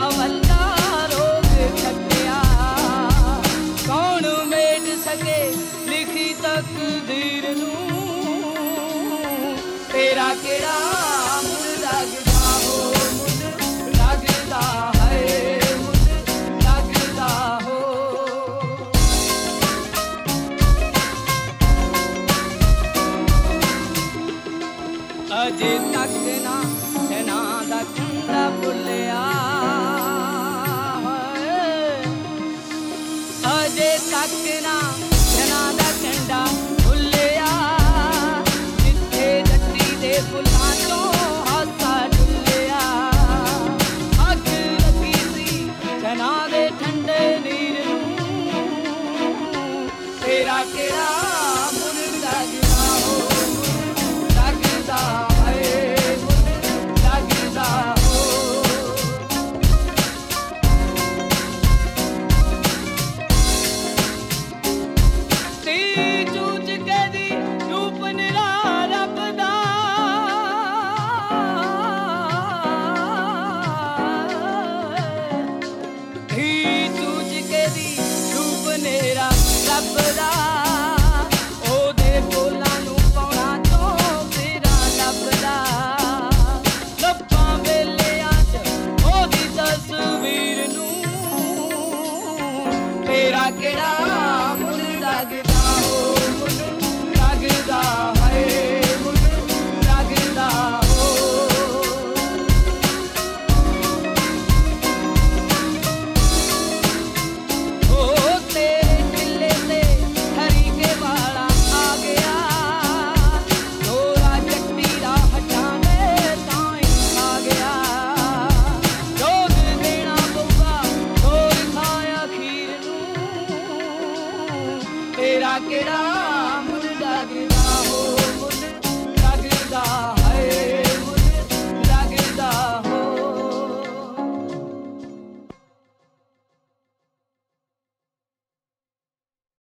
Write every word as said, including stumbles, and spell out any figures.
ਅਵੱਲਾ ਰੋਗ ਛੱਡਿਆ। ਕੌਣ ਮੇਟ ਸਕੇ ਲਿਖੀ ਤਕਦੀਰ ਨੂੰ, ਤੇਰਾ ਕਿਹੜਾ ਮੁੱਲ ਲੱਗਦਾ ਹੋ, ਮੁੱਲ ਲੱਗਦਾ ਹੈ, ਮੁੱਲ ਲੱਗਦਾ ਹੋ। ਅਜੇ ਤੱਕ ਨਾ ਇਹਨਾਂ ਦਾ ਕੰਡਾ ਭੁੱਲਿਆ, ਅਜੇ ਤੱਕ ਨਾ ਇਹਨਾਂ ਦਾ ਕੰਡਾ ਭੁੱਲਿਆ। ਜਿੱਥੇ ਜੱਟੀ ਦੇ ਫੁੱਲਾਂ ਚੋਂ ਹਾਸਾ ਡੁੱਲਿਆ, ਅੱਗ ਲੱਗੀ ਸੀ ਇਹਨਾਂ ਦੇ ਠੰਡੇ ਨੀਰ ਨੂੰ, ਤੇਰਾ ਕਿਹੜਾ ਮੁੱਲ ਲੱਗਦਾ ਹੋ, ਲੱਗਦਾ ਲੱਭਦਾ। ਉਹਦੇ ਬੋਲਾਂ ਨੂੰ ਪਾਉਣਾ ਤੋਂ ਤੇਰਾ ਲੱਭਦਾ। ਲੱਭਾਂ ਵੇਲਿਆਂ 'ਚ ਉਹਦੀ ਤਸਵੀਰ ਨੂੰ, ਤੇਰਾ ਕਿਹੜਾ ਮੁੱਲ ਲੱਗਦਾ ਹੋ, ਮੁੱਲ ਲੱਗਦਾ ਹੈ, ਮੁੱਲ ਲੱਗਦਾ ਹੋ। ਤੇਰਾ ਕਿਹੜਾ